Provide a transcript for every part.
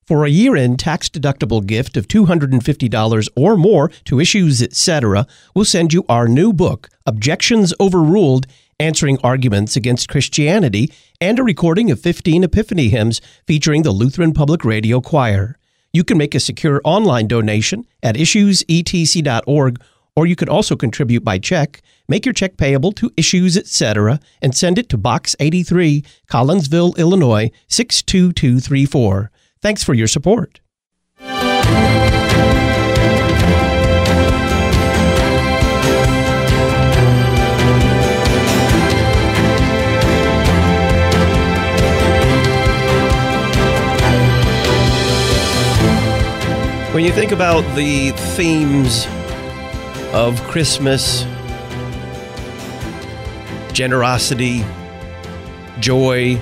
For a year-end tax-deductible gift of $250 or more to Issues Etc., we'll send you our new book, Objections Overruled, Answering Arguments Against Christianity, and a recording of 15 Epiphany hymns featuring the Lutheran Public Radio Choir. You can make a secure online donation at issuesetc.org, or you can also contribute by check. Make your check payable to Issues Etc. and send it to Box 83, Collinsville, Illinois, 62234. Thanks for your support. When you think about the themes of Christmas, generosity, joy,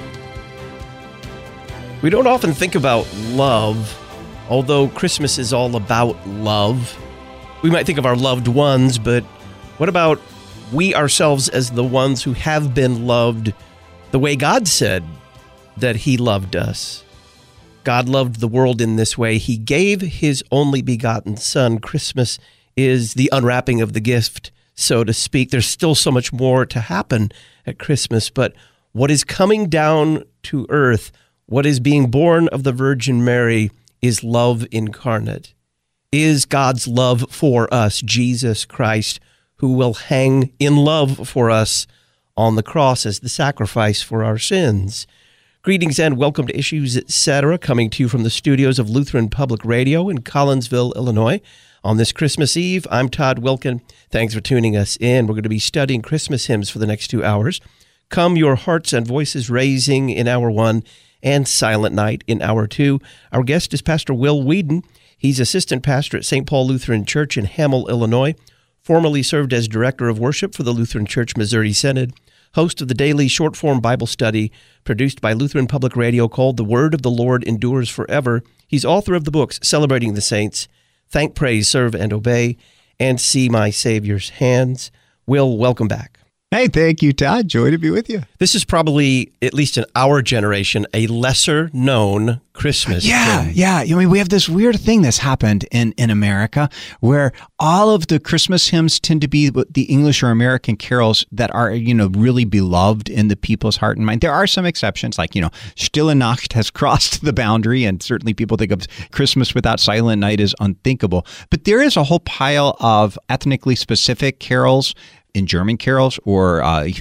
we don't often think about love, although Christmas is all about love. We might think of our loved ones, but what about we ourselves as the ones who have been loved the way God said that He loved us? God loved the world in this way. He gave His only begotten Son. Christmas is the unwrapping of the gift, so to speak. There's still so much more to happen at Christmas, but what is coming down to earth, what is being born of the Virgin Mary, is love incarnate, is God's love for us, Jesus Christ, who will hang in love for us on the cross as the sacrifice for our sins. Greetings and welcome to Issues Etc., coming to you from the studios of Lutheran Public Radio in Collinsville, Illinois. On this Christmas Eve, I'm Todd Wilkin. Thanks for tuning us in. We're going to be studying Christmas hymns for the next 2 hours. Come Your Hearts and Voices Raising in Hour 1 and Silent Night in Hour 2. Our guest is Pastor Will Whedon. He's assistant pastor at St. Paul Lutheran Church in Hamel, Illinois, formerly served as director of worship for the Lutheran Church Missouri Synod, host of the daily short-form Bible study produced by Lutheran Public Radio called The Word of the Lord Endures Forever. He's author of the books Celebrating the Saints, Thank, Praise, Serve, and Obey, and See My Savior's Hands. Will, welcome back. Hey, thank you, Todd. Joy to be with you. This is probably, at least in our generation, a lesser-known Christmas hymn. Yeah. I mean, we have this weird thing that's happened in America where all of the Christmas hymns tend to be the English or American carols that are, really beloved in the people's heart and mind. There are some exceptions, like, Stille Nacht has crossed the boundary, and certainly people think of Christmas without Silent Night as unthinkable. But there is a whole pile of ethnically specific carols, in German carols or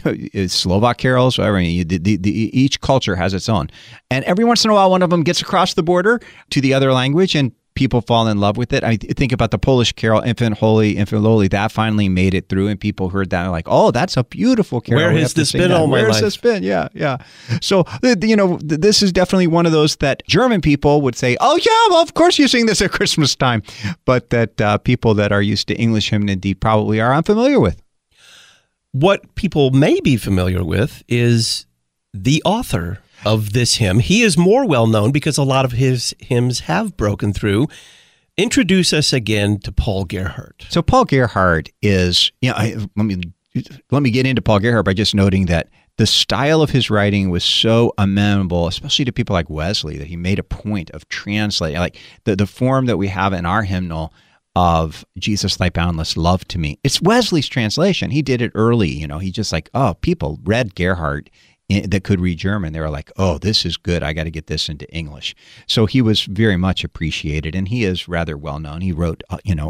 Slovak carols. I mean, each culture has its own. And every once in a while, one of them gets across the border to the other language and people fall in love with it. I think about the Polish carol, Infant Holy, Infant Lowly. That finally made it through and people heard that and like, oh, that's a beautiful carol. Where has this been all my life? Where has this been? Yeah. So, this is definitely one of those that German people would say, oh, yeah, well, of course you sing this at Christmas time. But that people that are used to English hymnody probably are unfamiliar with. What people may be familiar with is the author of this hymn. He is more well-known because a lot of his hymns have broken through. Introduce us again to Paul Gerhardt. So Paul Gerhardt is, let me get into Paul Gerhardt by just noting that the style of his writing was so amenable, especially to people like Wesley, that he made a point of translating, like the form that we have in our hymnal of Jesus, Thy Boundless Love to Me. It's Wesley's translation. He did it early. He just people read Gerhardt that could read German. They were like, oh, this is good. I got to get this into English. So he was very much appreciated, and he is rather well known. He wrote,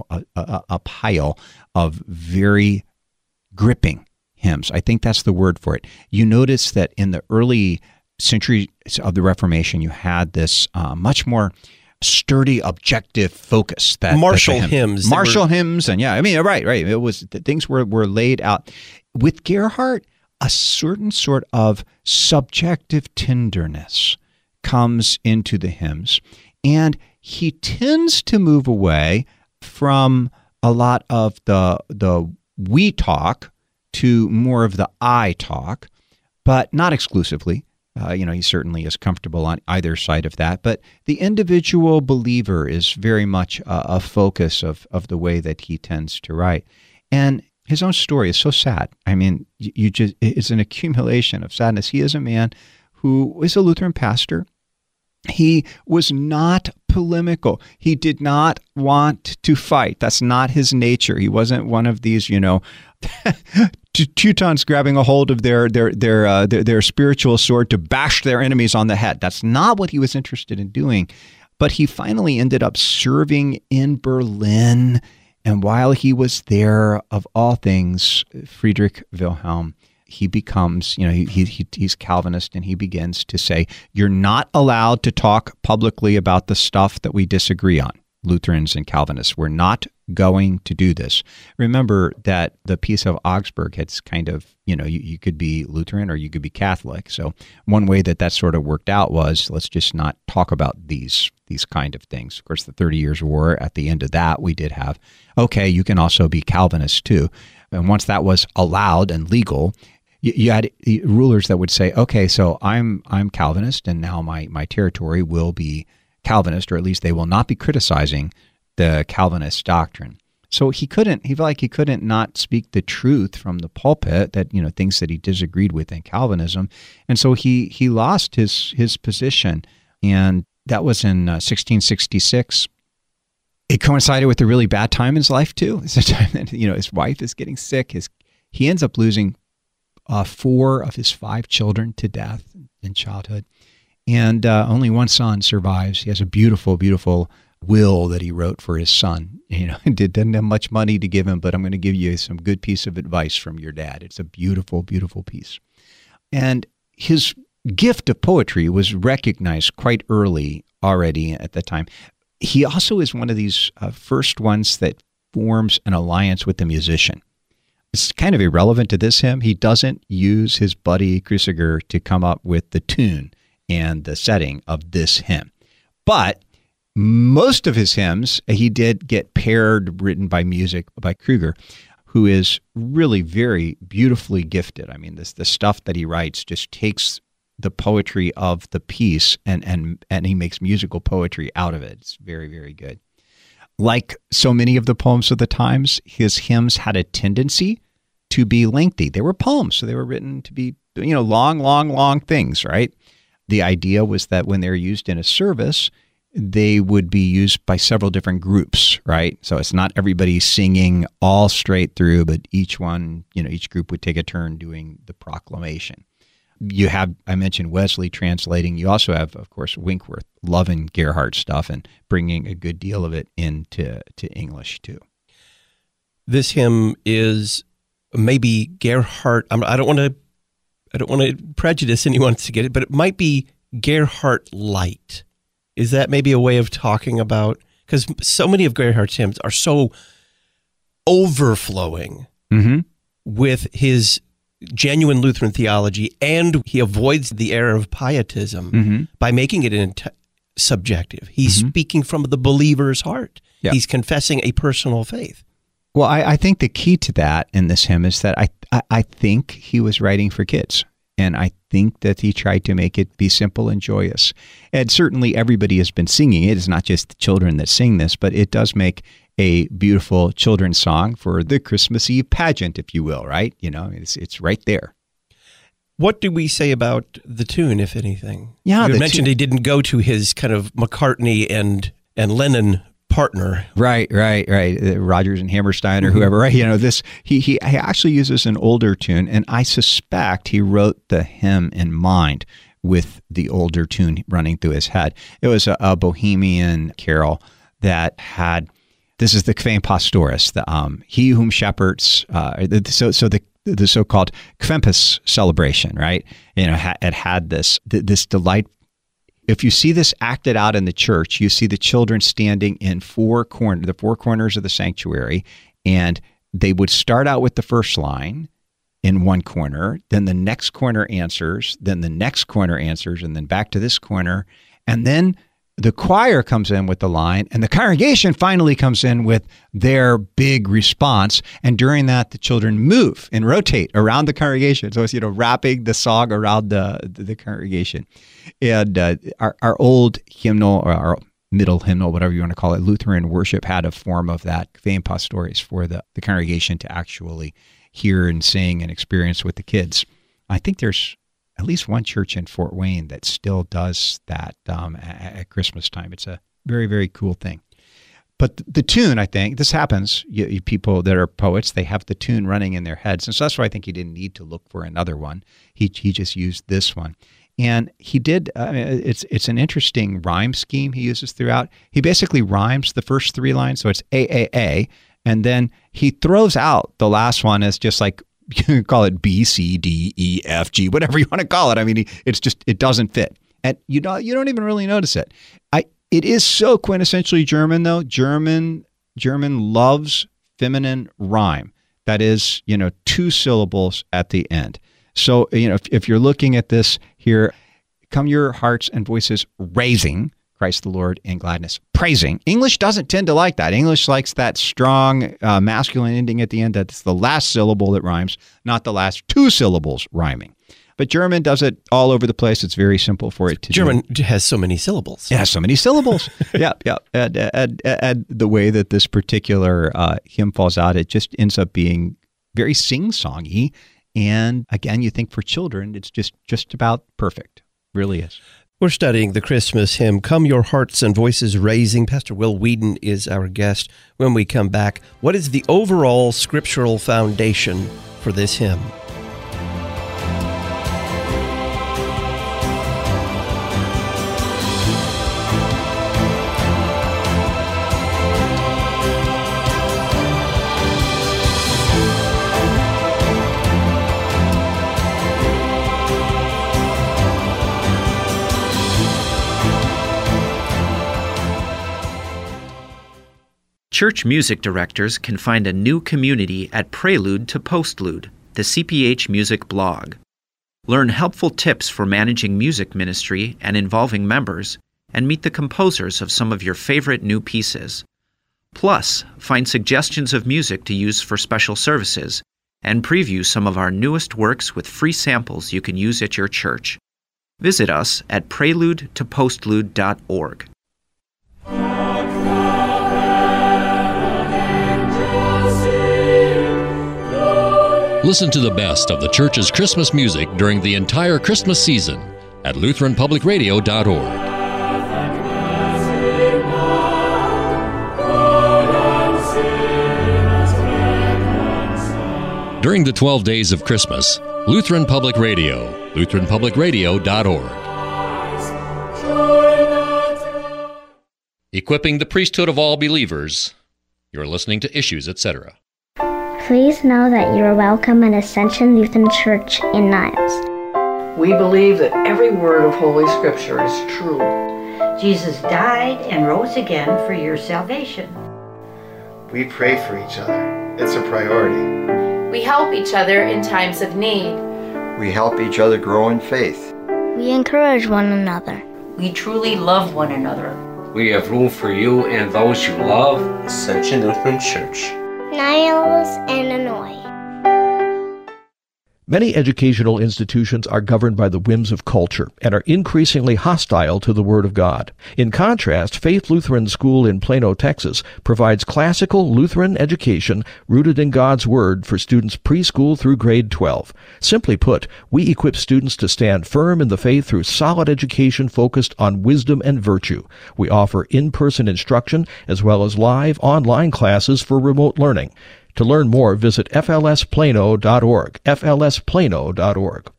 a pile of very gripping hymns. I think that's the word for it. You notice that in the early centuries of the Reformation, you had this much more sturdy, objective focus. Martial hymns. Martial hymns, and right. It was, things were laid out. With Gerhardt, a certain sort of subjective tenderness comes into the hymns, and he tends to move away from a lot of the we talk to more of the I talk, but not exclusively. He certainly is comfortable on either side of that. But the individual believer is very much a focus of the way that he tends to write. And his own story is so sad. I mean, it's an accumulation of sadness. He is a man who is a Lutheran pastor. He was not polemical. He did not want to fight. That's not his nature. He wasn't one of these, Teutons grabbing a hold of their spiritual sword to bash their enemies on the head. That's not what he was interested in doing. But he finally ended up serving in Berlin. And while he was there, of all things, Friedrich Wilhelm, he becomes, he's Calvinist, and he begins to say, you're not allowed to talk publicly about the stuff that we disagree on. Lutherans and Calvinists, we're not going to do this. Remember that the Peace of Augsburg had kind of, you could be Lutheran or you could be Catholic. So one way that sort of worked out was, let's just not talk about these kind of things. Of course, the 30 Years' War, at the end of that, we did have, okay, you can also be Calvinist too. And once that was allowed and legal, you had rulers that would say, okay, so I'm Calvinist, and now my territory will be Calvinist, or at least they will not be criticizing the Calvinist doctrine. So he felt like he couldn't not speak the truth from the pulpit, that, things that he disagreed with in Calvinism. And so he lost his position. And that was in 1666. It coincided with a really bad time in his life too. It's a time that, his wife is getting sick. He ends up losing 4 of his 5 children to death in childhood. And only one son survives. He has a beautiful, beautiful will that he wrote for his son. Didn't have much money to give him, but I'm going to give you some good piece of advice from your dad. It's a beautiful, beautiful piece. And his gift of poetry was recognized quite early already at the time. He also is one of these first ones that forms an alliance with the musician. It's kind of irrelevant to this hymn. He doesn't use his buddy Cruciger to come up with the tune and the setting of this hymn. But most of his hymns, he did get written by music by Kruger, who is really very beautifully gifted. I mean, the stuff that he writes just takes the poetry of the piece and he makes musical poetry out of it. It's very, very good. Like so many of the poems of the times, his hymns had a tendency to be lengthy. They were poems, so they were written to be, long things, right? The idea was that when they're used in a service, they would be used by several different groups, right? So it's not everybody singing all straight through, but each group would take a turn doing the proclamation. I mentioned Wesley translating. You also have, of course, Winkworth loving Gerhardt's stuff and bringing a good deal of it into English too. This hymn is maybe Gerhardt. I don't want to prejudice anyone to get it, but it might be Gerhardt light. Is that maybe a way of talking about? Because so many of Gerhardt's hymns are so overflowing with his genuine Lutheran theology, and he avoids the error of pietism by making it subjective. He's speaking from the believer's heart. Yeah. He's confessing a personal faith. Well, I think the key to that in this hymn is that I think he was writing for kids. And I think that he tried to make it be simple and joyous. And certainly everybody has been singing it. It's not just the children that sing this, but it does make a beautiful children's song for the Christmas Eve pageant, if you will, right? It's right there. What do we say about the tune, if anything? Yeah, you mentioned he didn't go to his kind of McCartney and Lennon partner. Right. Rodgers and Hammerstein or whoever, right? He actually uses an older tune, and I suspect he wrote the hymn in mind with the older tune running through his head. It was a Bohemian carol that had, this is the Kvem Pastoris, he whom shepherds, the so-called Krampus celebration, right? It had this delight. If you see this acted out in the church, you see the children standing in the four corners of the sanctuary, and they would start out with the first line in one corner, then the next corner answers, then the next corner answers, and then back to this corner, and then the choir comes in with the line, and the congregation finally comes in with their big response. And during that, the children move and rotate around the congregation. So it's, wrapping the song around the congregation. And our old hymnal, or our middle hymnal, whatever you want to call it, Lutheran worship had a form of that Kvem Pastoris for the congregation to actually hear and sing and experience with the kids. I think there's at least one church in Fort Wayne that still does that at Christmas time. It's a Very, very cool thing. But the tune, I think, this happens. You people that are poets, they have the tune running in their heads. And so that's why I think he didn't need to look for another one. He just used this one. And he did, it's an interesting rhyme scheme he uses throughout. He basically rhymes the first three lines, so it's A, and then he throws out the last one as just like, you can call it B, C, D, E, F, G, whatever you want to call it. I mean, it doesn't fit. And you don't even really notice it. It is so quintessentially German, though. German loves feminine rhyme. That is, two syllables at the end. So, if you're looking at this here, come your hearts and voices raising Christ the Lord in gladness, praising. English doesn't tend to like that. English likes that strong masculine ending at the end. That's the last syllable that rhymes, not the last two syllables rhyming. But German does it all over the place. It's very simple for it to German has so many syllables. It has so many syllables. Yeah. And the way that this particular hymn falls out, it just ends up being very sing-songy. And again, you think for children, it's just about perfect. Really is. We're studying the Christmas hymn, Come Your Hearts and Voices Raising. Pastor Will Wheaton is our guest. When we come back, what is the overall scriptural foundation for this hymn? Church music directors can find a new community at Prelude to Postlude, the CPH Music blog. Learn helpful tips for managing music ministry and involving members, and meet the composers of some of your favorite new pieces. Plus, find suggestions of music to use for special services, and preview some of our newest works with free samples you can use at your church. Visit us at preludetopostlude.org. Listen to the best of the church's Christmas music during the entire Christmas season at LutheranPublicRadio.org. During the 12 days of Christmas, Lutheran Public Radio, LutheranPublicRadio.org. Equipping the priesthood of all believers. You're listening to Issues, etc. Please know that you are welcome at Ascension Lutheran Church in Niles. We believe that every word of Holy Scripture is true. Jesus died and rose again for your salvation. We pray for each other. It's a priority. We help each other in times of need. We help each other grow in faith. We encourage one another. We truly love one another. We have room for you and those you love. Ascension Lutheran Church, Niles, Illinois. Many educational institutions are governed by the whims of culture and are increasingly hostile to the Word of God. In contrast, Faith Lutheran School in Plano, Texas, provides classical Lutheran education rooted in God's Word for students preschool through grade 12. Simply put, we equip students to stand firm in the faith through solid education focused on wisdom and virtue. We offer in-person instruction as well as live online classes for remote learning. To learn more, visit flsplano.org, flsplano.org.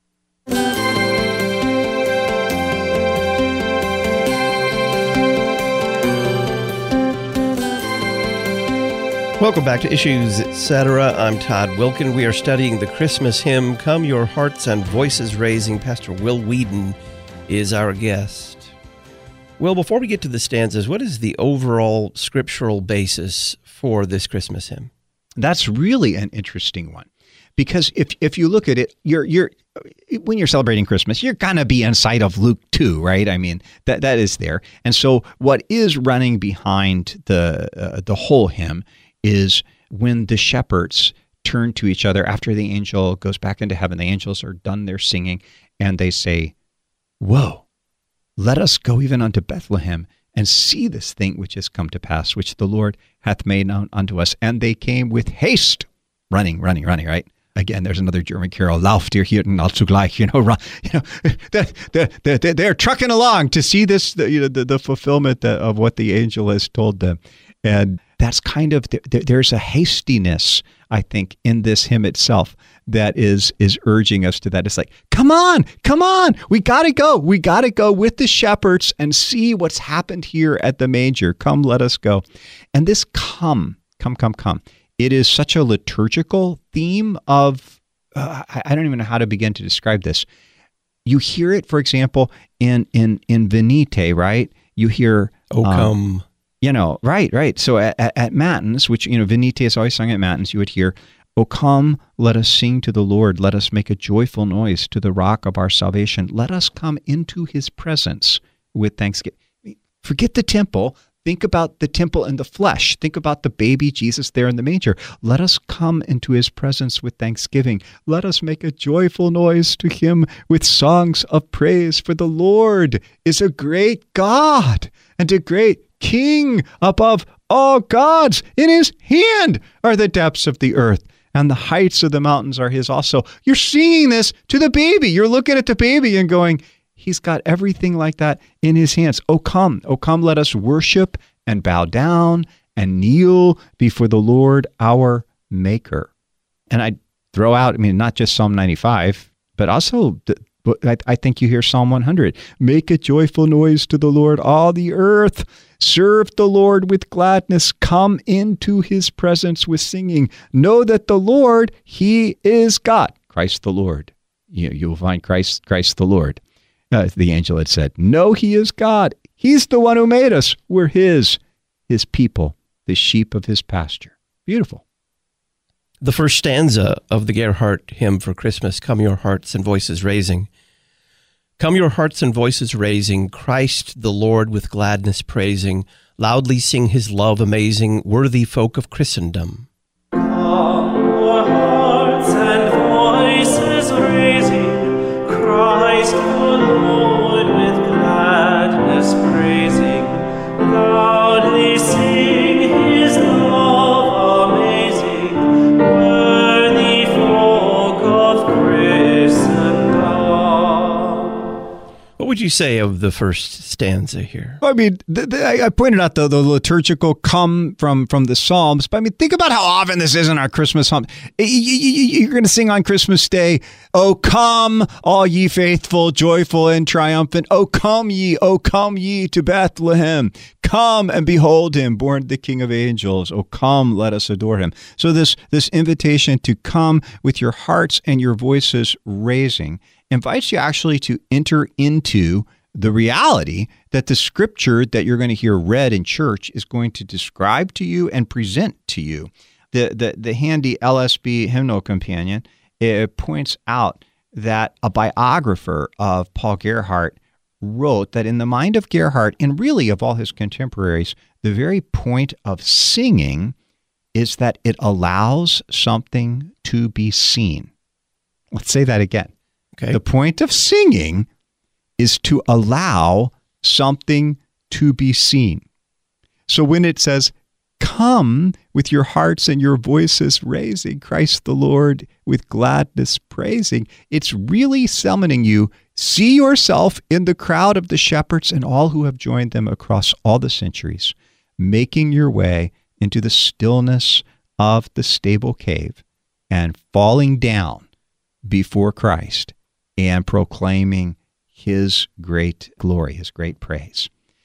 Welcome back to Issues, Etc. I'm Todd Wilkin. We are studying the Christmas hymn, Come Your Hearts and Voices Raising. Pastor Will Wheaton is our guest. Will, before we get to the stanzas, what is the overall scriptural basis for this Christmas hymn? That's really an interesting one, because if you look at it, you're when you're celebrating Christmas, you're gonna be in sight of Luke 2, right? I mean, that is there, and so what is running behind the whole hymn is when the shepherds turn to each other after the angel goes back into heaven. The angels are done their singing, and they say, "Whoa, let us go even unto Bethlehem and see this thing which has come to pass, which the Lord hath made known unto us." And they came with haste, running, right? Again, there's another German carol, Lauf dir Hirten allzugleich, they're trucking along to see this, the fulfillment of what the angel has told them. And that's kind of, there's a hastiness, I think, in this hymn itself that is urging us to that. It's like, come on, we got to go with the shepherds and see what's happened here at the manger. Come, let us go. And this come. It is such a liturgical theme of, I don't even know how to begin to describe this. You hear it, for example, in Venite, right? You hear, O come. Right. So at Matins, which, Venite is always sung at Matins, you would hear, O come, let us sing to the Lord. Let us make a joyful noise to the rock of our salvation. Let us come into his presence with thanksgiving. Forget the temple. Think about the temple in the flesh. Think about the baby Jesus there in the manger. Let us come into his presence with thanksgiving. Let us make a joyful noise to him with songs of praise. For the Lord is a great God and a great King above all gods. In his hand are the depths of the earth, and the heights of the mountains are his also. You're singing this to the baby. You're looking at the baby and going, he's got everything like that in his hands. Oh, come, let us worship and bow down and kneel before the Lord our Maker. And I throw out, not just Psalm 95, but also I think you hear Psalm 100. Make a joyful noise to the Lord, all the earth. Serve the Lord with gladness. Come into his presence with singing. Know that the Lord, he is God. Christ the Lord. You will find Christ the Lord. The angel had said, no, he is God. He's the one who made us. We're his people, the sheep of his pasture. Beautiful. The first stanza of the Gerhardt hymn for Christmas, Come your hearts and voices raising. Come your hearts and voices raising, Christ the Lord with gladness praising, loudly sing his love amazing, worthy folk of Christendom. Come your hearts and voices raising, Christ the Lord with gladness praising, loudly sing his love amazing, worthy folk of Christendom. What would you say of the first stanza here? I pointed out the liturgical come from the Psalms, but think about how often this is in our Christmas hymn. You're going to sing on Christmas Day, "O come, all ye faithful, joyful and triumphant. O come ye to Bethlehem. Come and behold him, born the King of angels. O come, let us adore him." So this invitation to come with your hearts and your voices raising invites you actually to enter into the reality that the scripture that you're going to hear read in church is going to describe to you and present to you. The handy LSB hymnal companion, it points out that a biographer of Paul Gerhardt wrote that in the mind of Gerhardt, and really of all his contemporaries, the very point of singing is that it allows something to be seen. Let's say that again. Okay. The point of singing is to allow something to be seen. So when it says, come with your hearts and your voices raising, Christ the Lord with gladness praising, it's really summoning you. See yourself in the crowd of the shepherds and all who have joined them across all the centuries, making your way into the stillness of the stable cave and falling down before Christ and proclaiming his great glory, his great praise.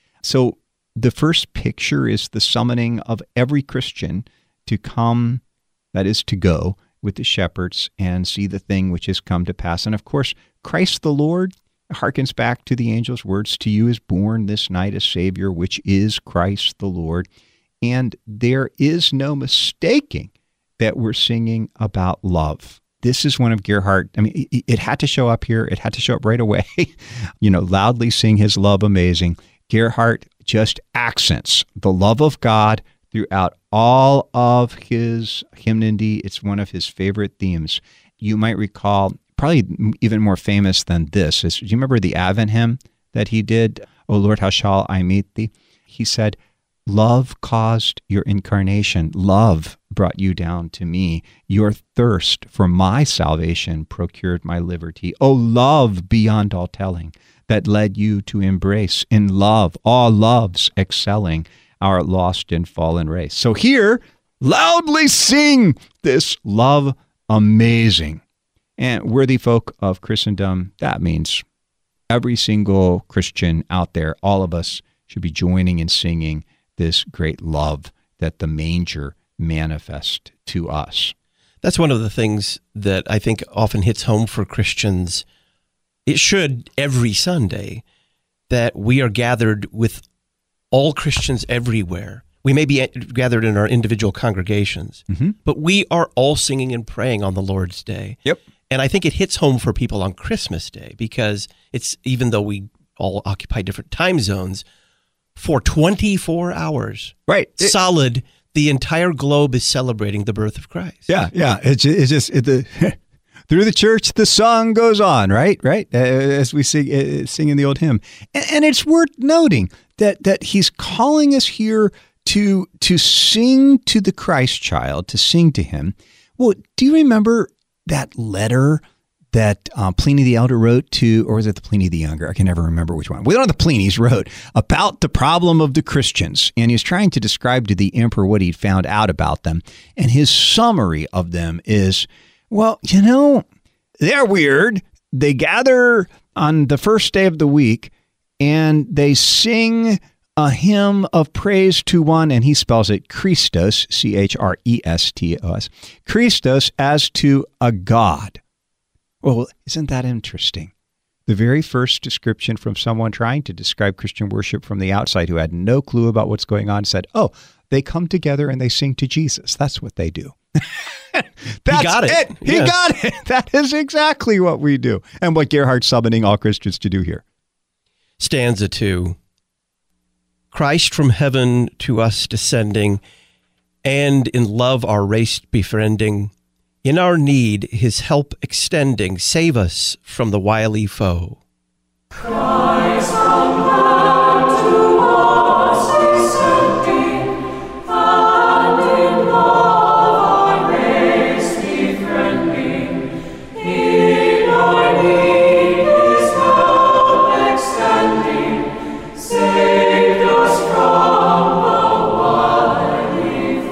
So the first picture is the summoning of every Christian to come, that is to go, with the shepherds and see the thing which has come to pass. And of course, Christ the Lord harkens back to the angel's words, to you is born this night a Savior, which is Christ the Lord. And there is no mistaking that we're singing about love. This is one of Gerhardt. It had to show up here. It had to show up right away. Loudly sing his love amazing. Gerhardt just accents the love of God throughout all of his hymnody. It's one of his favorite themes. You might recall, probably even more famous than this, do you remember the Advent hymn that he did? "O Lord, how shall I meet thee?" He said, Love caused your incarnation. Love brought you down to me. Your thirst for my salvation procured my liberty. Oh, love beyond all telling that led you to embrace in love, all loves excelling our lost and fallen race. So here, loudly sing this love amazing. And worthy folk of Christendom, that means every single Christian out there, all of us should be joining and singing this great love that the manger manifests to us. That's one of the things that I think often hits home for Christians. It should every Sunday, that we are gathered with all Christians everywhere. We may be gathered in our individual congregations, but we are all singing and praying on the Lord's Day. Yep. And I think it hits home for people on Christmas Day, because it's, even though we all occupy different time zones, for 24 hours, right, solid, the entire globe is celebrating the birth of Christ. Yeah. It's just through the church, the song goes on, right? As we sing in the old hymn, and it's worth noting that he's calling us here to sing to the Christ child, to sing to him. Well, do you remember that letter that Pliny the Elder wrote to, or was it the Pliny the Younger? I can never remember which one. One of the Pliny's wrote about the problem of the Christians, and he was trying to describe to the emperor what he'd found out about them. And his summary of them is, well, they're weird. They gather on the first day of the week, and they sing a hymn of praise to one, and he spells it Christos, Chrestos, Christos, as to a God. Well, isn't that interesting? The very first description from someone trying to describe Christian worship from the outside who had no clue about what's going on said, oh, they come together and they sing to Jesus. That's what they do. That's got it. He got it. That is exactly what we do, and what Gerhard's summoning all Christians to do here. Stanza 2. Christ from heaven to us descending, and in love our race befriending, in our need his help extending, save us from the wily foe. Christ from heaven to us descending, and in love our race befriending, in our need his help extending, saved us from the wily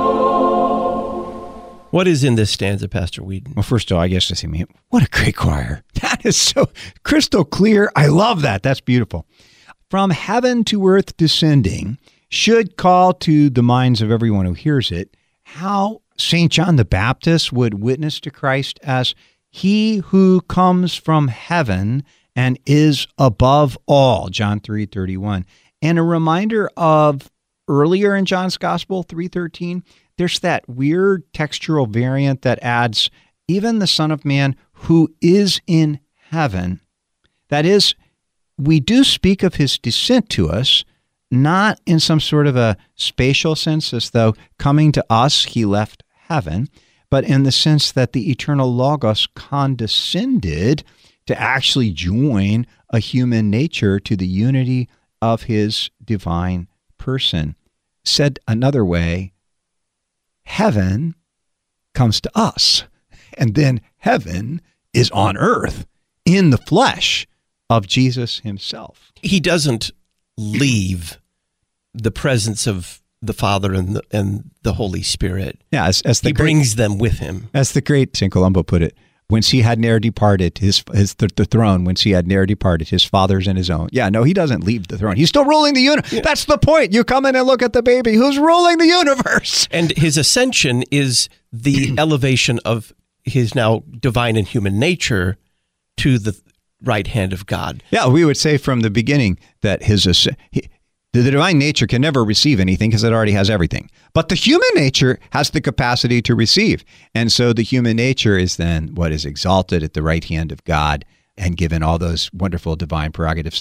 foe. What is in this stanza, Pastor Whedon? Well, first of all, I guess to see me, what a great choir. That is so crystal clear. I love that. That's beautiful. From heaven to earth descending should call to the minds of everyone who hears it how St. John the Baptist would witness to Christ as he who comes from heaven and is above all, John 3:31. And a reminder of earlier in John's Gospel, 3:13, there's that weird textural variant that adds, even the Son of Man who is in heaven. That is, we do speak of his descent to us, not in some sort of a spatial sense, as though coming to us, he left heaven, but in the sense that the eternal Logos condescended to actually join a human nature to the unity of his divine person. Said another way, heaven comes to us, and then heaven is on earth in the flesh of Jesus himself. He doesn't leave the presence of the Father and the Holy Spirit. Yeah, he brings them with him. As the great St. Columba put it, whence he had ne'er departed, the throne, whence he had ne'er departed, his Father's and his own. Yeah, no, he doesn't leave the throne. He's still ruling the universe. Yeah. That's the point. You come in and look at the baby who's ruling the universe. And his ascension is the elevation of his now divine and human nature to the right hand of God. Yeah, we would say from the beginning that the divine nature can never receive anything because it already has everything. But the human nature has the capacity to receive. And so the human nature is then what is exalted at the right hand of God and given all those wonderful divine prerogatives.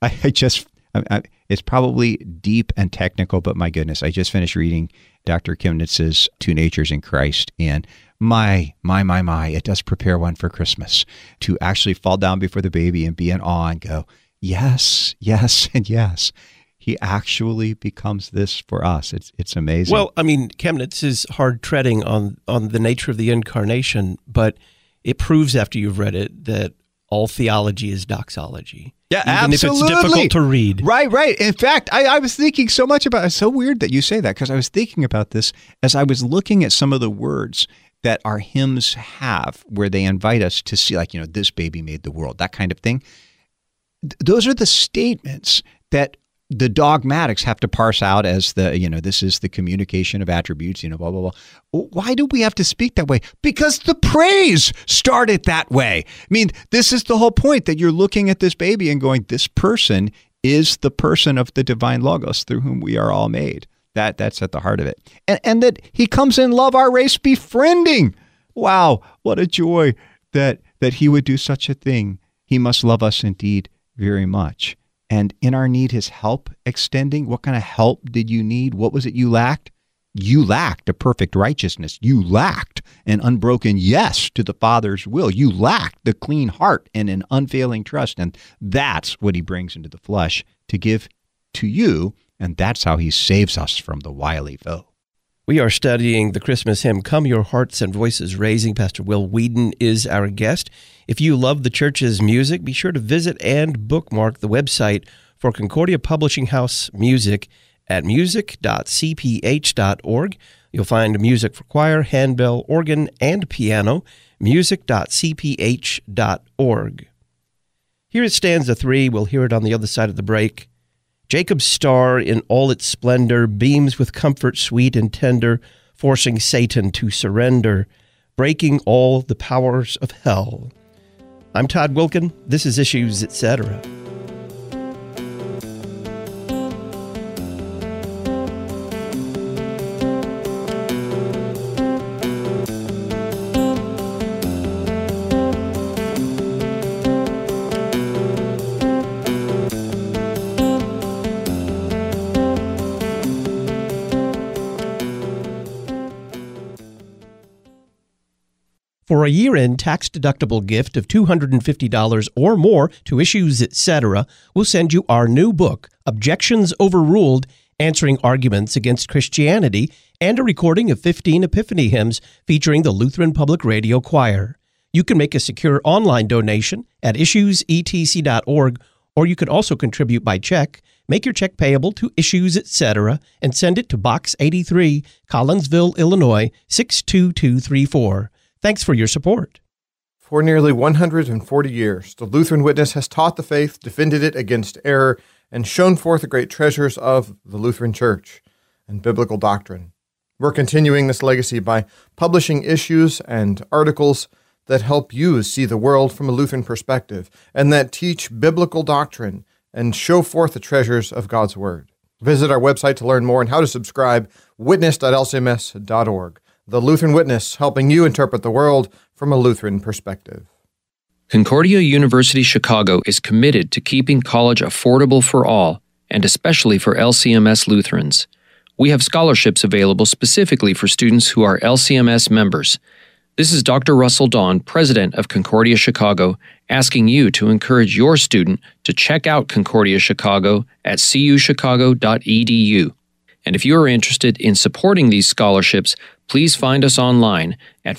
It's probably deep and technical, but my goodness, I just finished reading Dr. Chemnitz's Two Natures in Christ, and my, it does prepare one for Christmas to actually fall down before the baby and be in awe and go, yes, yes, and yes. he actually becomes this for us. It's amazing. Well, I mean, Chemnitz is hard treading on the nature of the incarnation, but it proves after you've read it that all theology is doxology. Yeah, even absolutely. if it's difficult to read. Right. In fact, I was thinking so much about it. It's so weird that you say that, because I was thinking about this as I was looking at some of the words that our hymns have where they invite us to see, like, this baby made the world, that kind of thing. Those are the statements that the dogmatics have to parse out as this is the communication of attributes, blah, blah, blah. Why do we have to speak that way? Because the praise started that way. I mean, this is the whole point, that you're looking at this baby and going, this person is the person of the divine Logos through whom we are all made. That's at the heart of it. And that he comes in love our race befriending. Wow, what a joy that he would do such a thing. He must love us indeed very much. And in our need, his help extending. What kind of help did you need? What was it you lacked? You lacked a perfect righteousness. You lacked an unbroken yes to the Father's will. You lacked the clean heart and an unfailing trust. And that's what he brings into the flesh to give to you. And that's how he saves us from the wily foe. We are studying the Christmas hymn, Come Your Hearts and Voices Raising. Pastor Will Whedon is our guest. If you love the church's music, be sure to visit and bookmark the website for Concordia Publishing House music at music.cph.org. You'll find music for choir, handbell, organ, and piano, music.cph.org. Here is stanza 3. We'll hear it on the other side of the break. Jacob's star in all its splendor beams with comfort sweet and tender, forcing Satan to surrender, breaking all the powers of hell. I'm Todd Wilkin. This is Issues, Etc. For a year-end tax-deductible gift of $250 or more to Issues, Etc., we'll send you our new book, Objections Overruled, Answering Arguments Against Christianity, and a recording of 15 Epiphany hymns featuring the Lutheran Public Radio Choir. You can make a secure online donation at issuesetc.org, or you can also contribute by check. Make your check payable to Issues, Etc., and send it to Box 83, Collinsville, Illinois, 62234. Thanks for your support. For nearly 140 years, the Lutheran Witness has taught the faith, defended it against error, and shown forth the great treasures of the Lutheran Church and biblical doctrine. We're continuing this legacy by publishing issues and articles that help you see the world from a Lutheran perspective and that teach biblical doctrine and show forth the treasures of God's Word. Visit our website to learn more and how to subscribe, witness.lcms.org. The Lutheran Witness, helping you interpret the world from a Lutheran perspective. Concordia University Chicago is committed to keeping college affordable for all, and especially for LCMS Lutherans. We have scholarships available specifically for students who are LCMS members. This is Dr. Russell Dawn, president of Concordia Chicago, asking you to encourage your student to check out Concordia Chicago at cuchicago.edu. And if you are interested in supporting these scholarships, please find us online at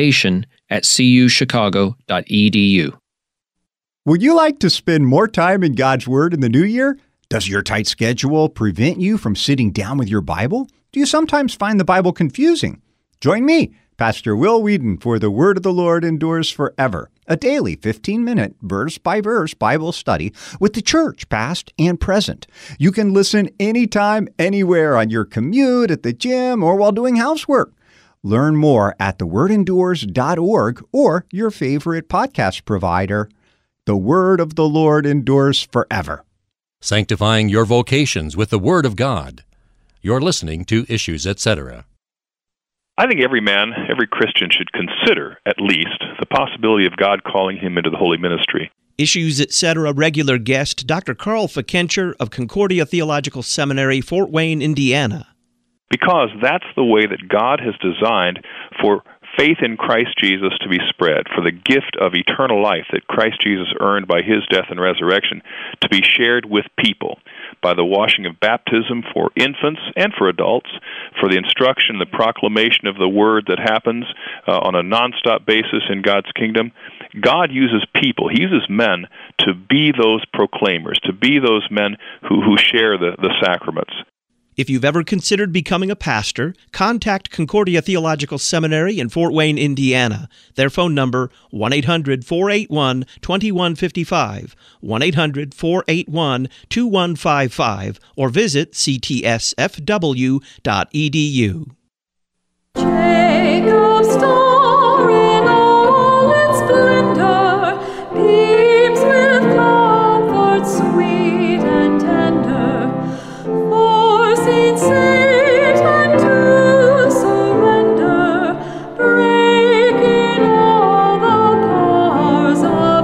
foundation@cuchicago.edu. Would you like to spend more time in God's Word in the new year? Does your tight schedule prevent you from sitting down with your Bible? Do you sometimes find the Bible confusing? Join me, Pastor Will Whedon, for The Word of the Lord Endures Forever, a daily 15-minute verse-by-verse Bible study with the church, past and present. You can listen anytime, anywhere on your commute, at the gym, or while doing housework. Learn more at thewordendures.org or your favorite podcast provider. The Word of the Lord endures forever. Sanctifying your vocations with the Word of God. You're listening to Issues, Etc. I think every man, every Christian should consider, at least, the possibility of God calling him into the holy ministry. Issues, Etc. regular guest, Dr. Carl Fikencher of Concordia Theological Seminary, Fort Wayne, Indiana. Because that's the way that God has designed for faith in Christ Jesus to be spread, for the gift of eternal life that Christ Jesus earned by his death and resurrection to be shared with people by the washing of baptism for infants and for adults, for the instruction, the proclamation of the word that happens on a nonstop basis in God's kingdom. God uses people, he uses men to be those proclaimers, to be those men who share the sacraments. If you've ever considered becoming a pastor, contact Concordia Theological Seminary in Fort Wayne, Indiana. Their phone number, 1-800-481-2155, 1-800-481-2155, or visit ctsfw.edu. Jacob's star in all its splendor beams with comfort sweet and tender, forcing Satan to surrender, breaking all the bars of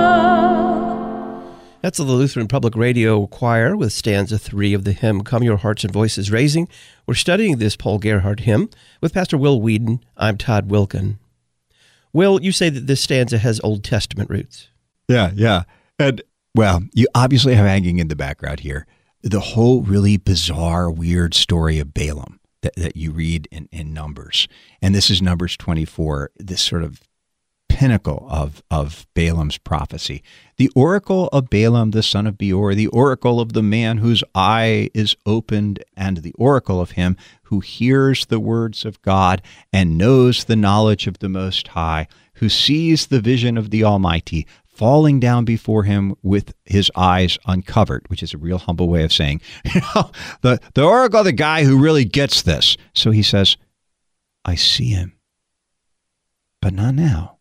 hell. That's the Lutheran Public Radio Choir with stanza 3 of the hymn, Come Your Hearts and Voices Raising. We're studying this Paul Gerhardt hymn with Pastor Will Whedon. I'm Todd Wilkin. Will, you say that this stanza has Old Testament roots. Yeah. And, well, you obviously have hanging in the background here the whole really bizarre, weird story of Balaam that you read in Numbers. And this is Numbers 24, this sort of pinnacle of Balaam's prophecy. The oracle of Balaam, the son of Beor, the oracle of the man whose eye is opened, and the oracle of him who hears the words of God and knows the knowledge of the Most High, who sees the vision of the Almighty, falling down before him with his eyes uncovered, which is a real humble way of saying, the oracle of the guy who really gets this. So he says, I see him, but not now.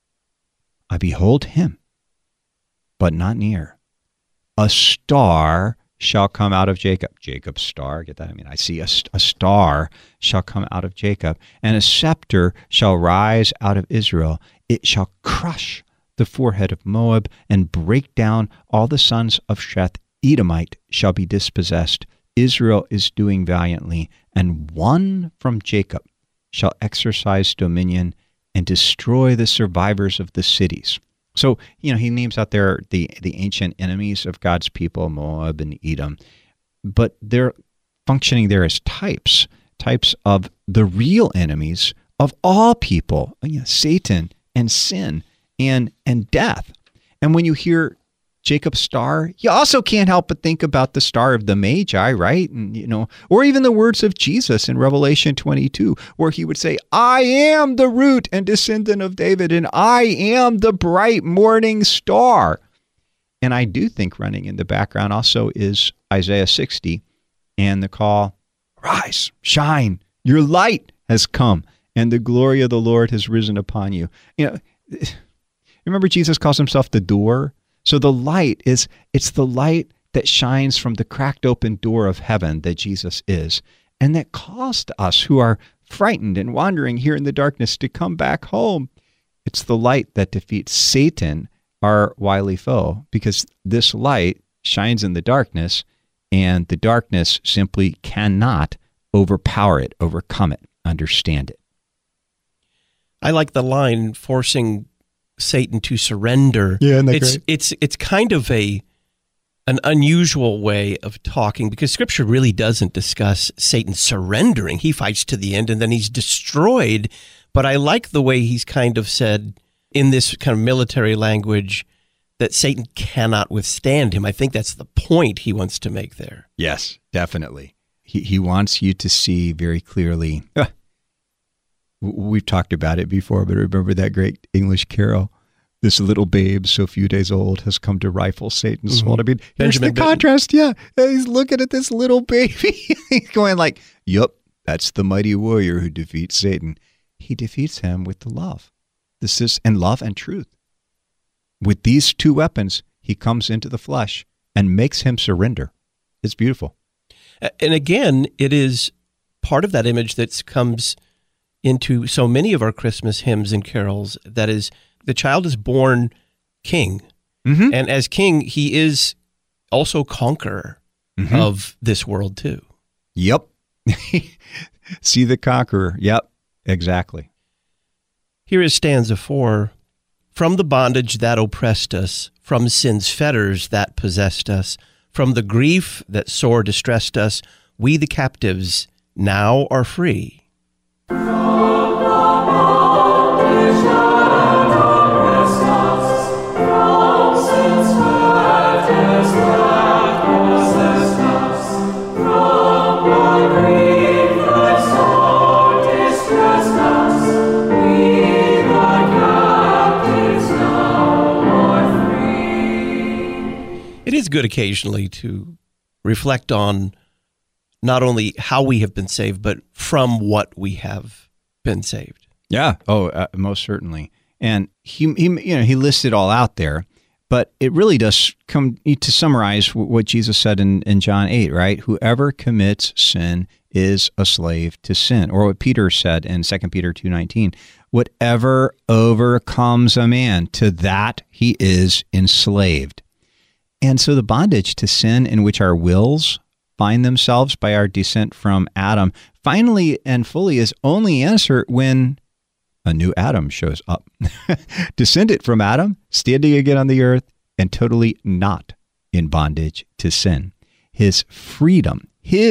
I behold him, but not near. A star shall come out of Jacob. Jacob's star, get that? I mean, I see a star shall come out of Jacob, and a scepter shall rise out of Israel. It shall crush the forehead of Moab and break down all the sons of Sheth. Edomite shall be dispossessed. Israel is doing valiantly, and one from Jacob shall exercise dominion and destroy the survivors of the cities. So, he names out there the ancient enemies of God's people, Moab and Edom, but they're functioning there as types of the real enemies of all people, Satan and sin and death. And when you hear Jacob's star, you also can't help but think about the star of the Magi, right? And, or even the words of Jesus in Revelation 22, where he would say, I am the root and descendant of David, and I am the bright morning star. And I do think running in the background also is Isaiah 60 and the call, rise, shine, your light has come, and the glory of the Lord has risen upon you. Remember Jesus calls himself the door? So the light it's the light that shines from the cracked open door of heaven that Jesus is, and that calls to us who are frightened and wandering here in the darkness to come back home. It's the light that defeats Satan, our wily foe, because this light shines in the darkness, and the darkness simply cannot overpower it, overcome it, understand it. I like the line, forcing Satan to surrender. Yeah, isn't that great? It's kind of an unusual way of talking, because Scripture really doesn't discuss Satan surrendering. He fights to the end and then he's destroyed. But I like the way he's kind of said in this kind of military language that Satan cannot withstand him. I think that's the point he wants to make there. Yes, definitely. He wants you to see very clearly. We've talked about it before, but remember that great English carol, this little babe so few days old has come to rifle Satan's soul. I mean, here's the contrast. Yeah, he's looking at this little baby. He's going like, yup, that's the mighty warrior who defeats Satan. He defeats him with the love. This is and love and truth. With these two weapons, he comes into the flesh and makes him surrender. It's beautiful. And again, it is part of that image that comes into so many of our Christmas hymns and carols, that is, the child is born king. Mm-hmm. And as king, he is also conqueror of this world too. Yep. See the conqueror. Yep, exactly. Here is stanza 4. From the bondage that oppressed us, from sin's fetters that possessed us, from the grief that sore distressed us, we the captives now are free. It is good occasionally to reflect on not only how we have been saved, but from what we have been saved. Yeah. Oh, most certainly. And he lists it all out there, but it really does come to summarize what Jesus said in John 8, right? Whoever commits sin is a slave to sin. Or what Peter said in 2 Peter 2:19, whatever overcomes a man, to that he is enslaved. And so the bondage to sin in which our wills find themselves by our descent from Adam finally and fully is only answered when a new Adam shows up. Descended from Adam, standing again on the earth, and totally not in bondage to sin. His freedom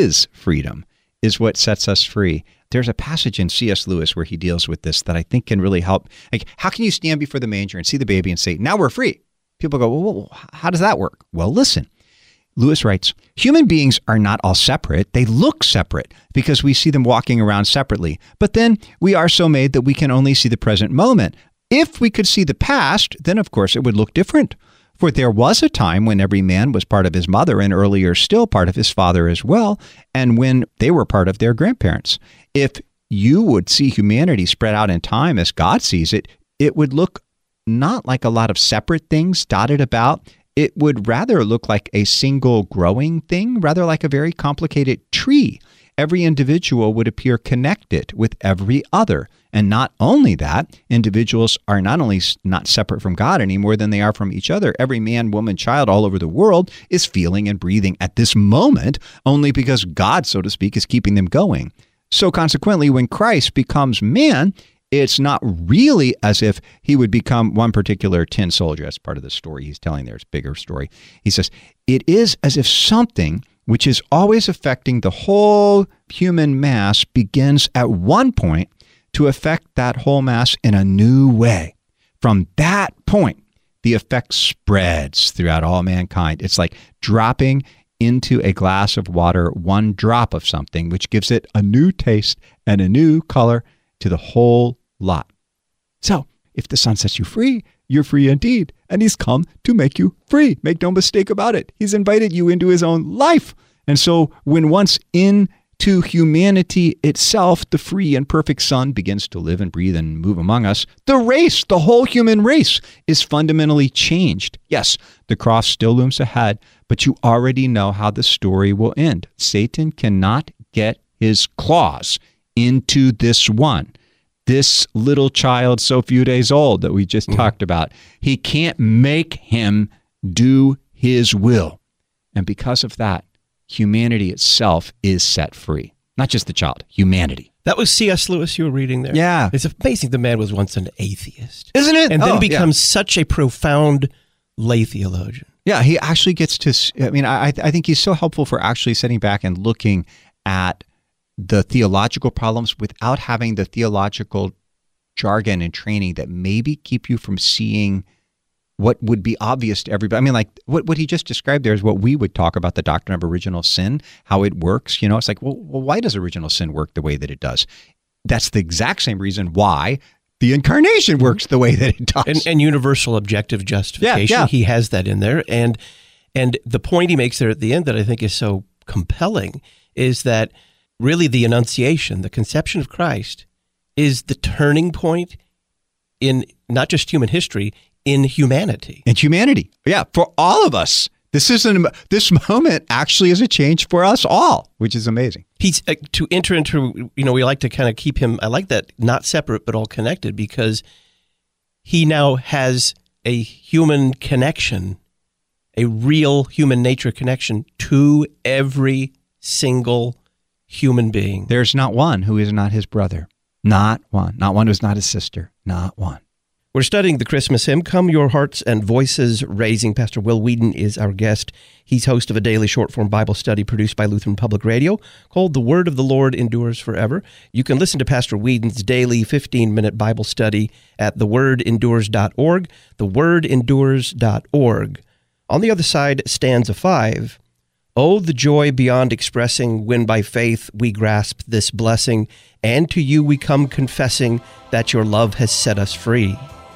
is what sets us free. There's a passage in C.S. Lewis where he deals with this that I think can really help. Like, how can you stand before the manger and see the baby and say, now we're free? People go, well, how does that work? Well, listen. Lewis writes, human beings are not all separate. They look separate because we see them walking around separately. But then we are so made that we can only see the present moment. If we could see the past, then of course it would look different. For there was a time when every man was part of his mother and earlier still part of his father as well, and when they were part of their grandparents. If you would see humanity spread out in time as God sees it, it would look not like a lot of separate things dotted about. It would rather look like a single growing thing, rather like a very complicated tree. Every individual would appear connected with every other. And not only that, individuals are not only not separate from God any more than they are from each other. Every man, woman, child all over the world is feeling and breathing at this moment only because God, so to speak, is keeping them going. So consequently, when Christ becomes man, it's not really as if he would become one particular tin soldier. That's part of the story he's telling there. It's a bigger story. He says, it is as if something which is always affecting the whole human mass begins at one point to affect that whole mass in a new way. From that point, the effect spreads throughout all mankind. It's like dropping into a glass of water one drop of something, which gives it a new taste and a new color to the whole lot. So, if the Son sets you free, you're free indeed. And he's come to make you free. Make no mistake about it. He's invited you into his own life. And so, when once into humanity itself, the free and perfect Son begins to live and breathe and move among us, the whole human race is fundamentally changed. Yes, the cross still looms ahead, but you already know how the story will end. Satan cannot get his claws into this one. This little child so few days old that we just talked about. He can't make him do his will. And because of that, humanity itself is set free. Not just the child, humanity. That was C.S. Lewis you were reading there. Yeah. It's amazing the man was once an atheist. Isn't it? And then becomes such a profound lay theologian. Yeah, he actually gets to, I think he's so helpful for actually sitting back and looking at the theological problems without having the theological jargon and training that maybe keep you from seeing what would be obvious to everybody. I mean, like what he just described there is what we would talk about the doctrine of original sin, how it works. You know, it's like, well, why does original sin work the way that it does? That's the exact same reason why the incarnation works the way that it does. And universal objective justification, yeah. He has that in there. And the point he makes there at the end that I think is so compelling is that really the Annunciation, the conception of Christ, is the turning point in not just human history, in humanity. In humanity. Yeah, for all of us. This moment actually is a change for us all, which is amazing. He's to enter into, we like to kind of keep him, I like that, not separate, but all connected, because he now has a human connection, a real human nature connection to every single human being. There's not one who is not his brother. Not one. Not one who's not his sister. Not one. We're studying the Christmas hymn, Come Your Hearts and Voices Raising. Pastor Will Wheaton is our guest. He's host of a daily short-form Bible study produced by Lutheran Public Radio called The Word of the Lord Endures Forever. You can listen to Pastor Wheaton's daily 15-minute Bible study at thewordendures.org, thewordendures.org. On the other side, stanza 5. Oh, the joy beyond expressing when by faith we grasp this blessing, and to you we come confessing that your love has set us free.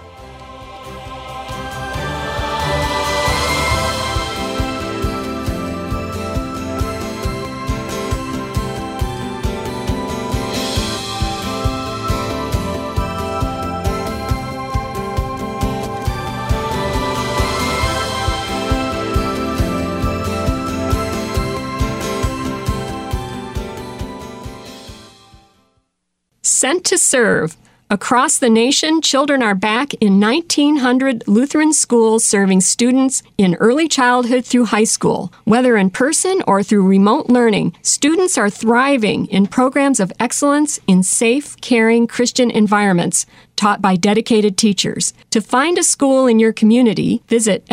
Sent to serve. Across the nation, children are back in 1,900 Lutheran schools serving students in early childhood through high school. Whether in person or through remote learning, students are thriving in programs of excellence in safe, caring Christian environments taught by dedicated teachers. To find a school in your community, visit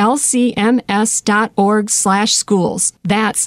lcms.org/schools. That's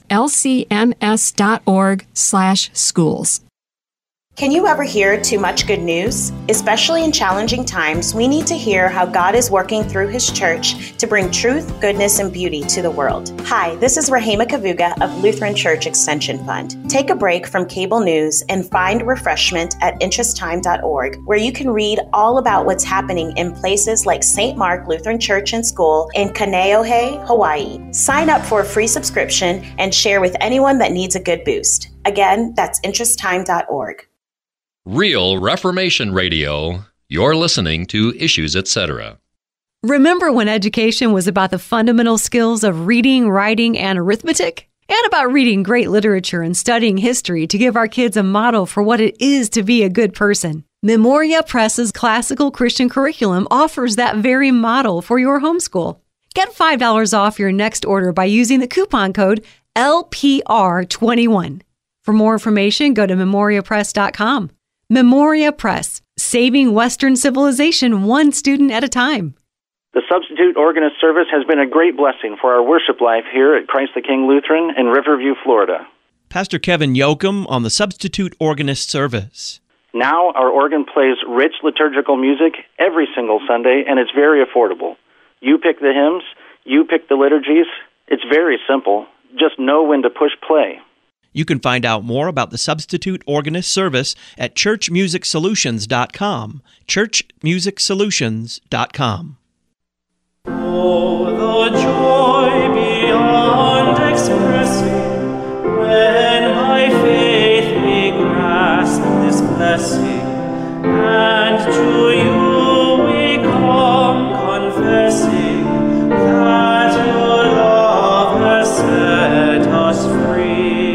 lcms.org/schools. Can you ever hear too much good news? Especially in challenging times, we need to hear how God is working through His church to bring truth, goodness, and beauty to the world. Hi, this is Rahema Kavuga of Lutheran Church Extension Fund. Take a break from cable news and find refreshment at interesttime.org, where you can read all about what's happening in places like St. Mark Lutheran Church and School in Kaneohe, Hawaii. Sign up for a free subscription and share with anyone that needs a good boost. Again, that's interesttime.org. Real Reformation Radio. You're listening to Issues, Etc. Remember when education was about the fundamental skills of reading, writing, and arithmetic? And about reading great literature and studying history to give our kids a model for what it is to be a good person. Memoria Press's classical Christian curriculum offers that very model for your homeschool. Get $5 off your next order by using the coupon code LPR21. For more information, go to memoriapress.com. Memoria Press, saving Western civilization one student at a time. The Substitute Organist Service has been a great blessing for our worship life here at Christ the King Lutheran in Riverview, Florida. Pastor Kevin Yoakum on the Substitute Organist Service. Now our organ plays rich liturgical music every single Sunday, and it's very affordable. You pick the hymns, you pick the liturgies. It's very simple. Just know when to push play. You can find out more about the Substitute Organist Service at churchmusicsolutions.com. churchmusicsolutions.com. Oh, the joy beyond expressing, when by faith we grasp this blessing, and to you we come confessing that your love has set us free.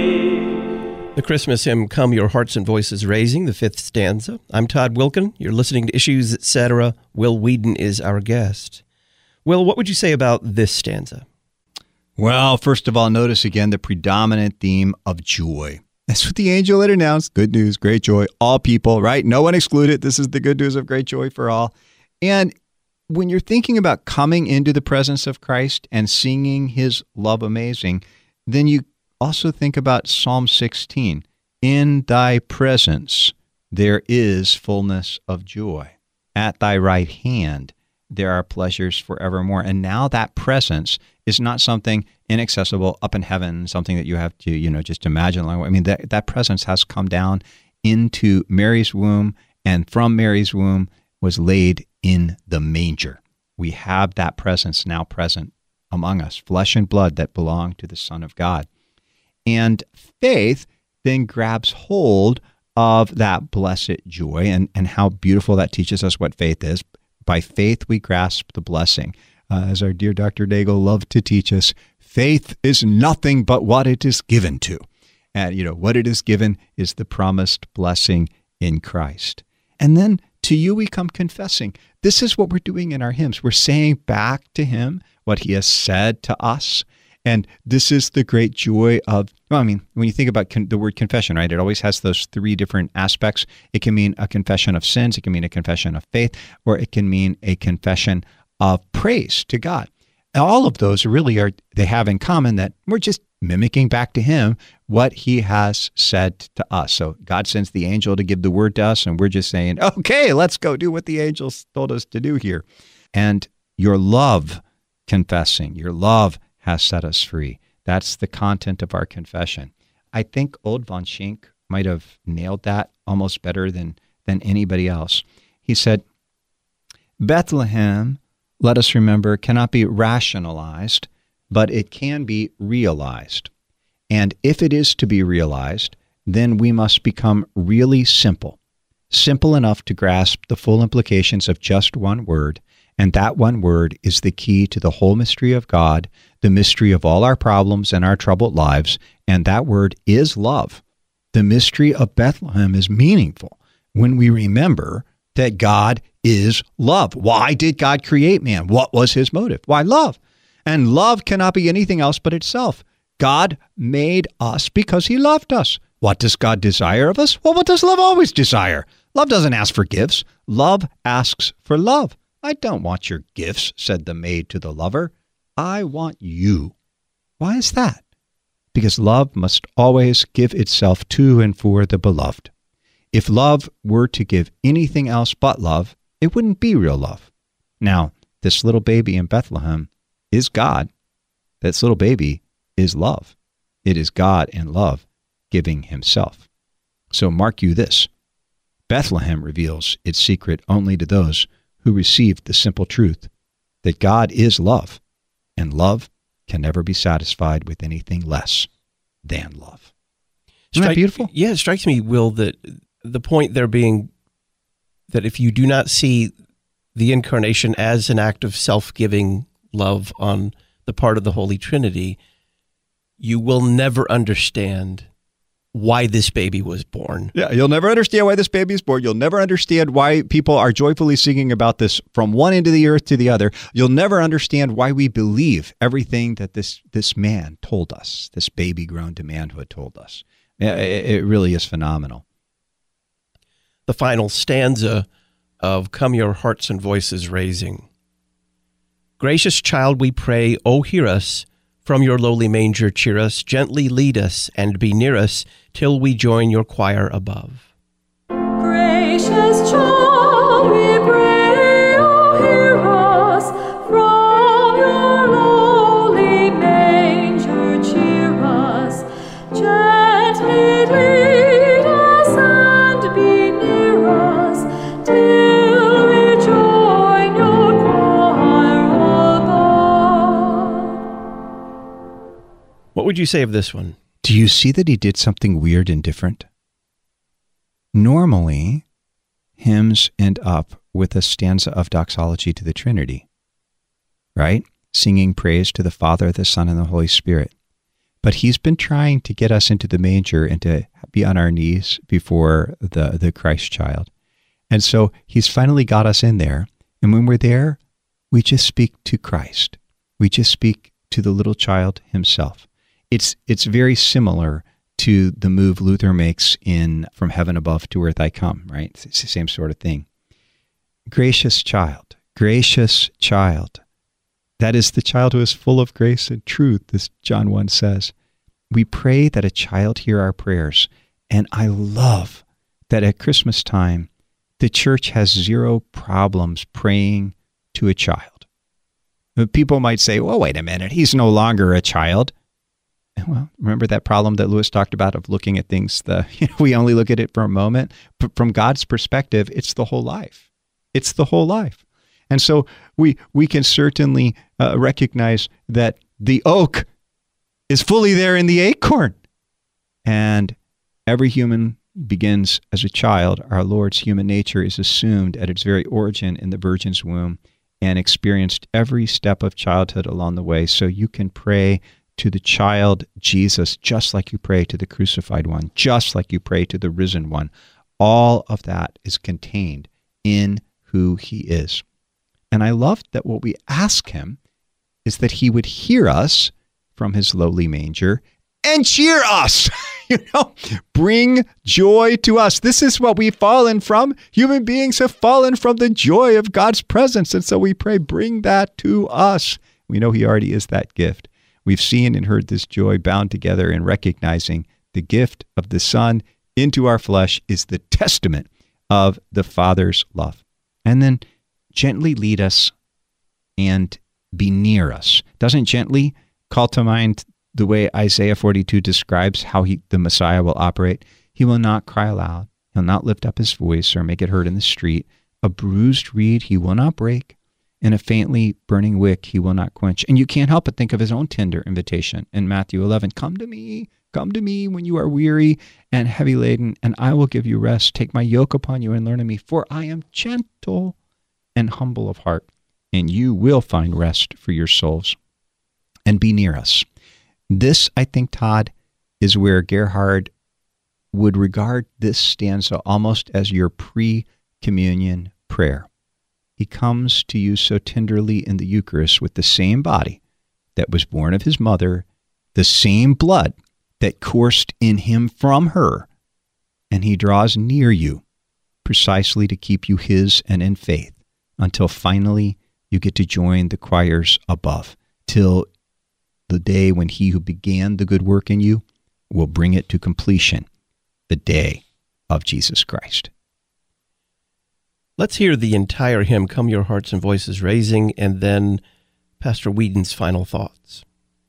The Christmas hymn, Come Your Hearts and Voices Raising, the 5th stanza. I'm Todd Wilkin. You're listening to Issues, Etc. Will Wheaton is our guest. Will, what would you say about this stanza? Well, first of all, notice again the predominant theme of joy. That's what the angel had announced. Good news, great joy, all people, right? No one excluded. This is the good news of great joy for all. And when you're thinking about coming into the presence of Christ and singing His love amazing, then you also think about Psalm 16. In thy presence there is fullness of joy. At thy right hand there are pleasures forevermore. And now that presence is not something inaccessible up in heaven, something that you have to, just imagine. I mean, that presence has come down into Mary's womb, and from Mary's womb was laid in the manger. We have that presence now present among us, flesh and blood that belong to the Son of God. And faith then grabs hold of that blessed joy, and how beautiful that teaches us what faith is. By faith, we grasp the blessing. As our dear Dr. Nagel loved to teach us, faith is nothing but what it is given to. And, what it is given is the promised blessing in Christ. And then to you we come confessing. This is what we're doing in our hymns. We're saying back to Him what He has said to us. And this is the great joy of, well, I mean, when you think about the word confession, right, it always has those three different aspects. It can mean a confession of sins, it can mean a confession of faith, or it can mean a confession of praise to God. All of those really they have in common that we're just mimicking back to him what he has said to us. So God sends the angel to give the word to us, and we're just saying, okay, let's go do what the angels told us to do here. And your love confessing, your love has set us free. That's the content of our confession. I think Old von Schenck might have nailed that almost better than anybody else. He said, Bethlehem, let us remember, cannot be rationalized, but it can be realized. And if it is to be realized, then we must become really simple enough to grasp the full implications of just one word, and that one word is the key to the whole mystery of God, the mystery of all our problems and our troubled lives, and that word is love. The mystery of Bethlehem is meaningful when we remember that God is love. Why did God create man? What was his motive? Why, love. And love cannot be anything else but itself. God made us because he loved us. What does God desire of us? Well, what does love always desire? Love doesn't ask for gifts. Love asks for love. I don't want your gifts, said the maid to the lover. I want you. Why is that? Because love must always give itself to and for the beloved. If love were to give anything else but love, it wouldn't be real love. Now, this little baby in Bethlehem is God. This little baby is love. It is God and love giving himself. So mark you this. Bethlehem reveals its secret only to those who received the simple truth that God is love, and love can never be satisfied with anything less than love. Isn't that beautiful? Yeah, it strikes me, Will, that the point there being that if you do not see the incarnation as an act of self-giving love on the part of the Holy Trinity, you will never understand why this baby was born. Yeah, you'll never understand why this baby is born. You'll never understand why people are joyfully singing about this from one end of the earth to the other. You'll never understand why we believe everything that this man told us, this baby grown to manhood told us. It really is phenomenal. The final stanza of Come Your Hearts and Voices Raising. Gracious child, we pray, O hear us, from your lowly manger cheer us, gently lead us, and be near us, till we join your choir above. Gracious child, we pray, O hear us, from your lowly manger cheer us, gently lead us, and be near us, till we join your choir above. What would you say of this one? Do you see that he did something weird and different? Normally, hymns end up with a stanza of doxology to the Trinity, right? Singing praise to the Father, the Son, and the Holy Spirit. But he's been trying to get us into the manger and to be on our knees before the Christ child. And so he's finally got us in there. And when we're there, we just speak to Christ. We just speak to the little child himself. It's very similar to the move Luther makes in From Heaven Above to Earth I Come, right? It's the same sort of thing. Gracious child, that is the child who is full of grace and truth, as John 1 says. We pray that a child hear our prayers, and I love that at Christmas time, the church has zero problems praying to a child. People might say, well, wait a minute, he's no longer a child. Well, remember that problem that Lewis talked about of looking at things, we only look at it for a moment. But from God's perspective, it's the whole life. It's the whole life. And so we can certainly recognize that the oak is fully there in the acorn. And every human begins as a child. Our Lord's human nature is assumed at its very origin in the Virgin's womb and experienced every step of childhood along the way. So you can pray to the child Jesus, just like you pray to the crucified one, just like you pray to the risen one. All of that is contained in who he is. And I love that what we ask him is that he would hear us from his lowly manger and cheer us. Bring joy to us. This is what we've fallen from. Human beings have fallen from the joy of God's presence. And so we pray, bring that to us. We know he already is that gift. We've seen and heard this joy bound together in recognizing the gift of the Son into our flesh is the testament of the Father's love. And then gently lead us and be near us. Doesn't gently call to mind the way Isaiah 42 describes how the Messiah will operate? He will not cry aloud. He'll not lift up his voice or make it heard in the street. A bruised reed he will not break, and a faintly burning wick he will not quench. And you can't help but think of his own tender invitation in Matthew 11. Come to me when you are weary and heavy laden, and I will give you rest. Take my yoke upon you and learn of me, for I am gentle and humble of heart, and you will find rest for your souls. And be near us. This, I think, Todd, is where Gerhard would regard this stanza almost as your pre-communion prayer. He comes to you so tenderly in the Eucharist with the same body that was born of his mother, the same blood that coursed in him from her, and he draws near you precisely to keep you his and in faith until finally you get to join the choirs above, till the day when he who began the good work in you will bring it to completion, the day of Jesus Christ. Let's hear the entire hymn, Come Your Hearts and Voices Raising, and then Pastor Whedon's final thoughts.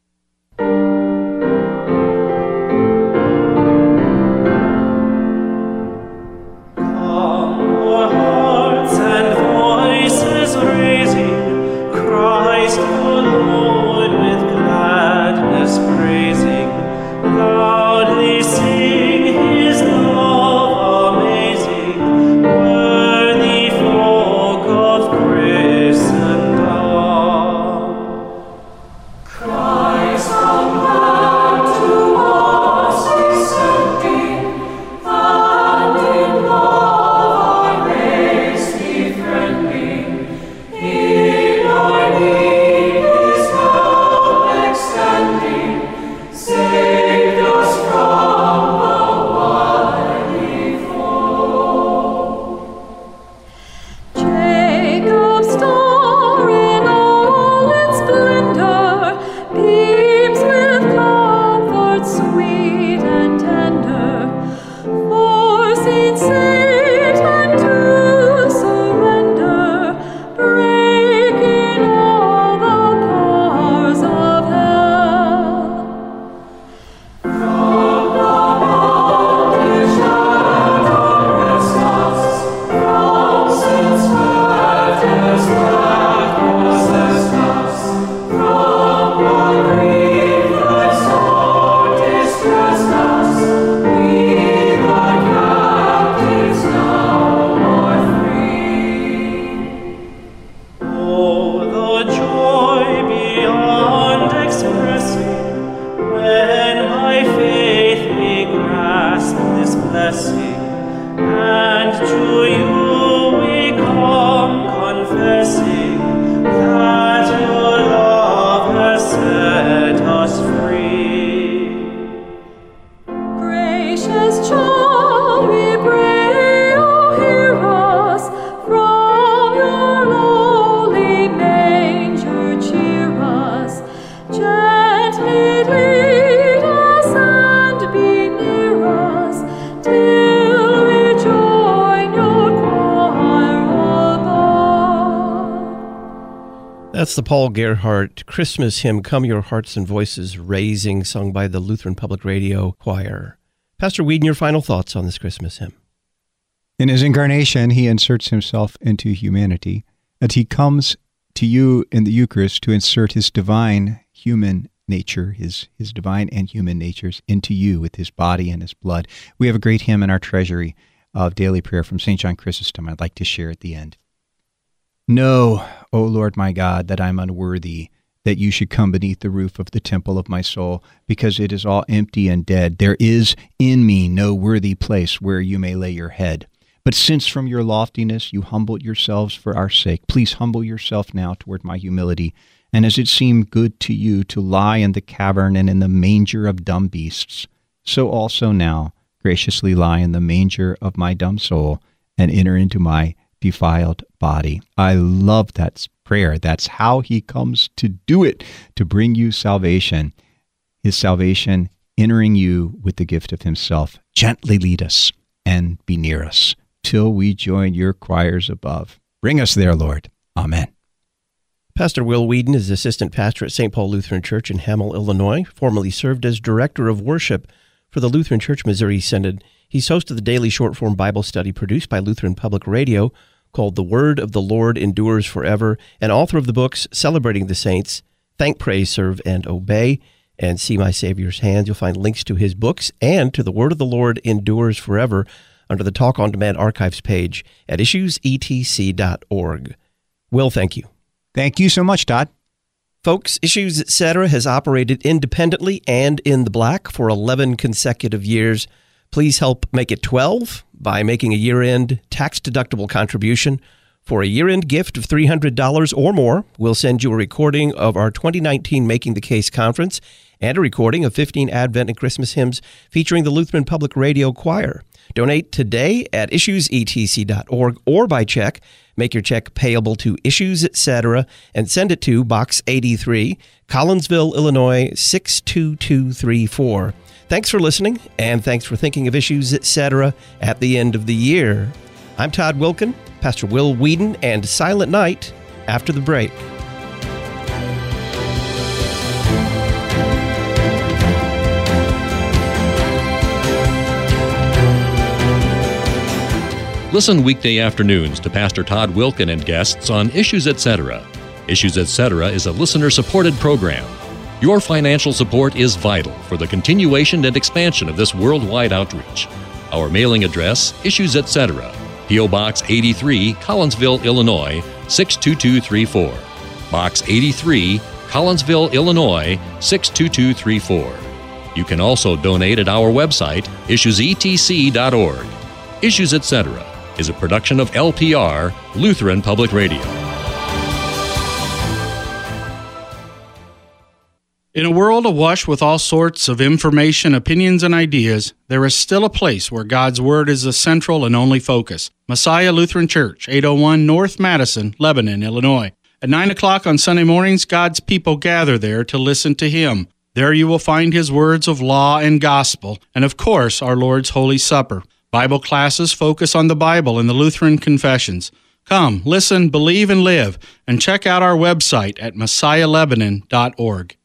That's the Paul Gerhardt Christmas hymn, Come Your Hearts and Voices Raising, sung by the Lutheran Public Radio Choir. Pastor Whedon, your final thoughts on this Christmas hymn. In his incarnation, he inserts himself into humanity, and he comes to you in the Eucharist to insert his divine human nature, his divine and human natures into you with his body and his blood. We have a great hymn in our treasury of daily prayer from St. John Chrysostom I'd like to share at the end. Know, O Lord my God, that I'm unworthy that you should come beneath the roof of the temple of my soul, because it is all empty and dead. There is in me no worthy place where you may lay your head. But since from your loftiness you humbled yourselves for our sake, please humble yourself now toward my humility, And as it seemed good to you to lie in the cavern and in the manger of dumb beasts, so also now graciously lie in the manger of my dumb soul and enter into my defiled body. I love that prayer. That's how he comes to do it, to bring you salvation. His salvation entering you with the gift of himself. Gently lead us and be near us till we join your choirs above. Bring us there, Lord. Amen. Pastor Will Whedon is assistant pastor at St. Paul Lutheran Church in Hamel, Illinois, formerly served as director of worship for the Lutheran Church Missouri Synod. He's host of the daily short-form Bible study produced by Lutheran Public Radio called The Word of the Lord Endures Forever, and author of the books Celebrating the Saints, Thank, Praise, Serve, and Obey, and See My Savior's Hands. You'll find links to his books and to The Word of the Lord Endures Forever under the Talk on Demand archives page at issuesetc.org. Will, thank you. Thank you so much, Todd. Folks, Issues Etc. has operated independently and in the black for 11 consecutive years. Please help make it 12 by making a year-end tax-deductible contribution. For a year-end gift of $300 or more, we'll send you a recording of our 2019 Making the Case conference and a recording of 15 Advent and Christmas hymns featuring the Lutheran Public Radio Choir. Donate today at issuesetc.org or by check. Make your check payable to Issues Etc. and send it to Box 83, Collinsville, Illinois 62234. Thanks for listening, and thanks for thinking of Issues Etc. at the end of the year. I'm Todd Wilkin, Pastor Will Whedon, and Silent Night after the break. Listen weekday afternoons to Pastor Todd Wilkin and guests on Issues Etc. Issues Etc. is a listener-supported program. Your financial support is vital for the continuation and expansion of this worldwide outreach. Our mailing address, Issues Etc., P.O. Box 83, Collinsville, Illinois 62234. Box 83, Collinsville, Illinois 62234. You can also donate at our website, issuesetc.org. Issues Etc. is a production of LPR, Lutheran Public Radio. In a world awash with all sorts of information, opinions, and ideas, there is still a place where God's Word is the central and only focus. Messiah Lutheran Church, 801 North Madison, Lebanon, Illinois. At 9 o'clock on Sunday mornings, God's people gather there to listen to Him. There you will find His words of law and gospel, and of course, our Lord's Holy Supper. Bible classes focus on the Bible and the Lutheran confessions. Come, listen, believe, and live, and check out our website at messiahlebanon.org.